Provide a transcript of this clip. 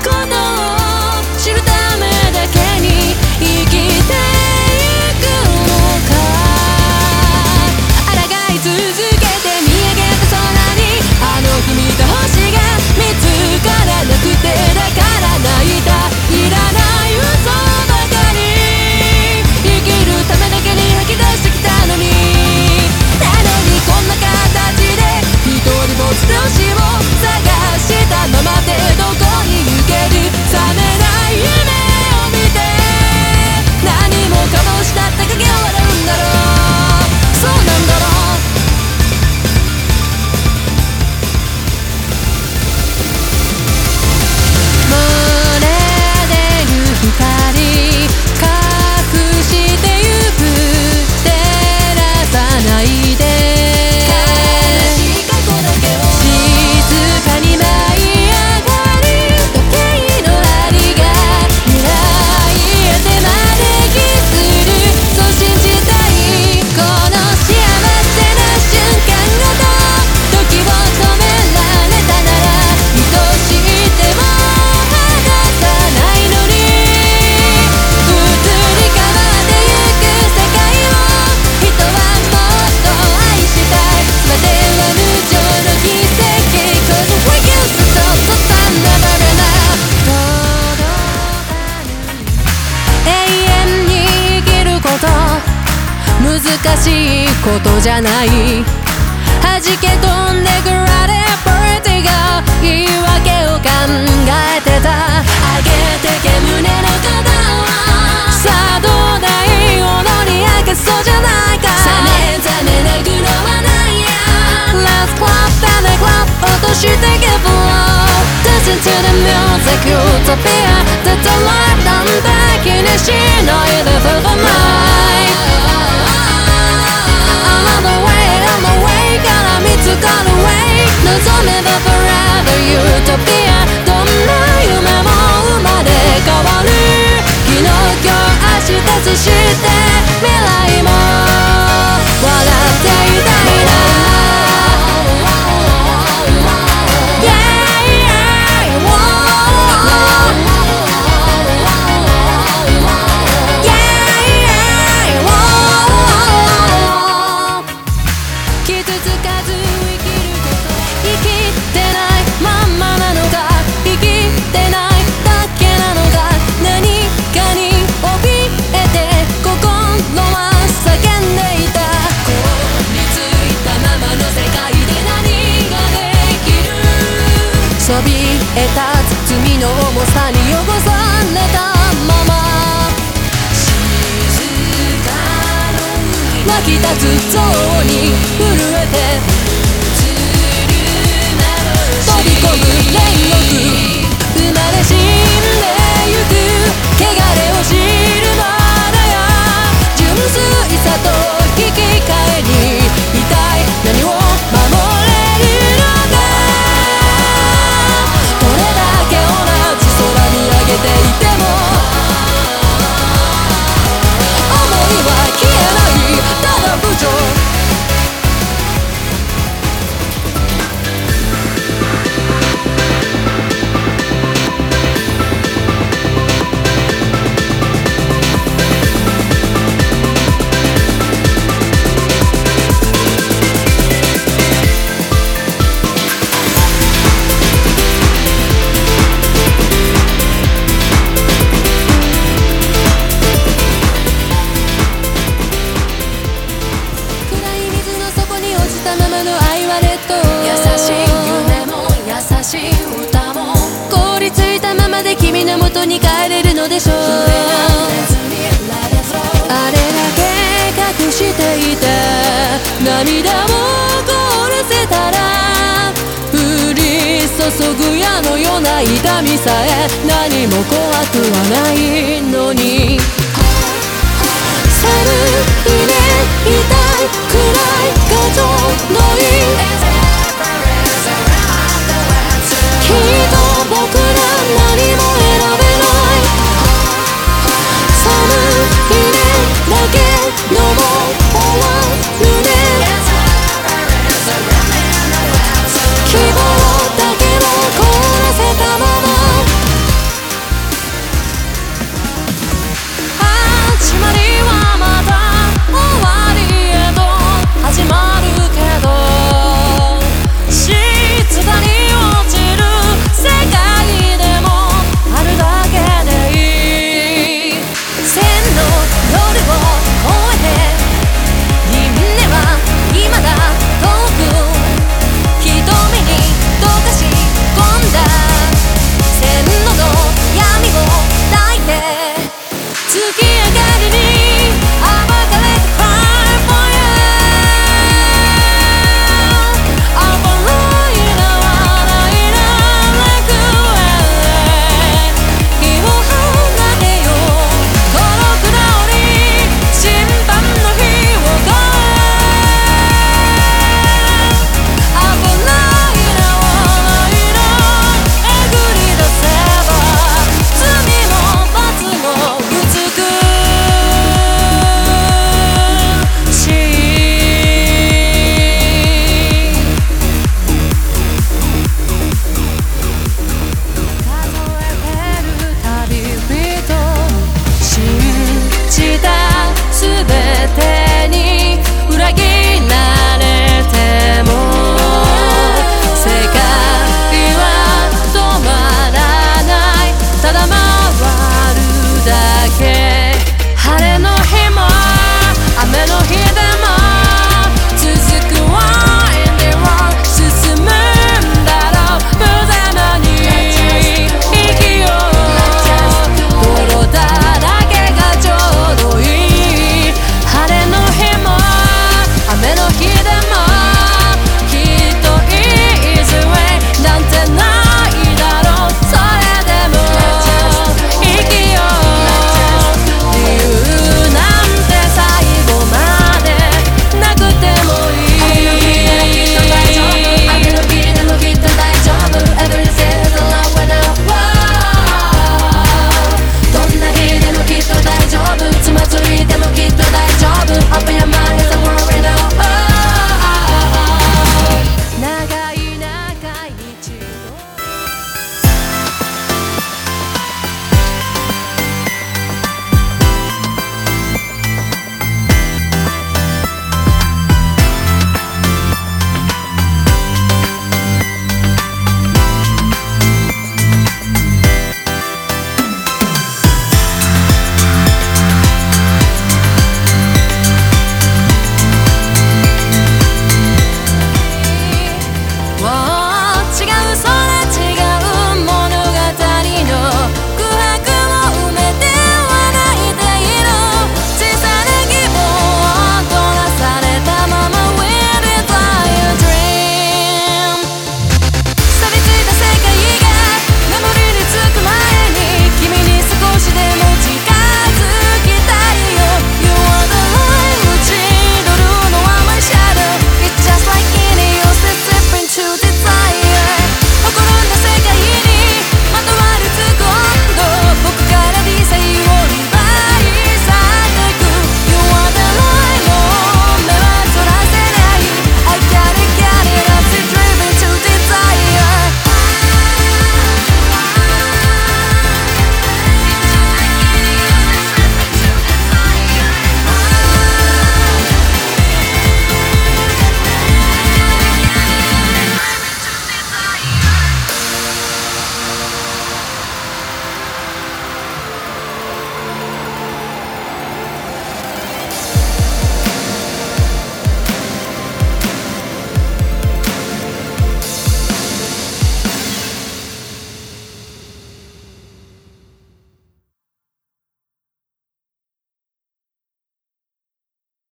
ことを知るためだけに生きていくのか。抗い続けて見上げた空にあの日見た星が見つからなくて、だから泣いた。いらない嘘ばかり生きるためだけに吐き出してきたのに、なのにこんな形で一人ぼっちで星を探したままでどこに行ける。覚めない夢を見て何もかも失った影を笑うんだろう。そうなんだろう。漏れ出る光隠してゆく、照らさないで。静かに舞い上がる時計の針が未来へ手招きすると信じたい。この幸せな瞬間ごと時を止められたなら愛しい手も離さないのに、移り変わってゆく世界を人はもっと愛したい。全ては無常の奇跡 Cause we can't stop the sun never enough。 届かぬ永遠に生きること難しいことじゃない。弾け飛んでくられポリティが言い訳を考えてた。上げてけ胸の鼓動をさあどうだい踊り明かそうじゃないか。さめざめなグロはないや Let's clap and clap 落としてけ Flow Listen to the music Utopia That's a life なんて気にしないで Feel the night Another way Another way から見つかる way 望めば Forever Utopia どんな夢も生まれ変わる。昨日今日明日そして未来も笑っていたいな。傷つかず生きること生きてないまんまなのか生きてないだけなのか。何かに怯えて心は叫んでいた。凍りついたままの世界で何ができる。そびえ立つ罪の重さに汚されたまま静かの海湧き立つ像に震えて飛び込む煉獄生まれ死んでゆく汚れを知るまでや純粋さと引き換えに一体何を守れるのか。どれだけ同じ空見上げていても思いは消えないただ不条。君の元に帰れるのでしょう。あれだけ隠していて涙を凍らせたら降り注ぐ矢のような痛みさえ何も怖くはないのに。寒いね痛い暗い風のい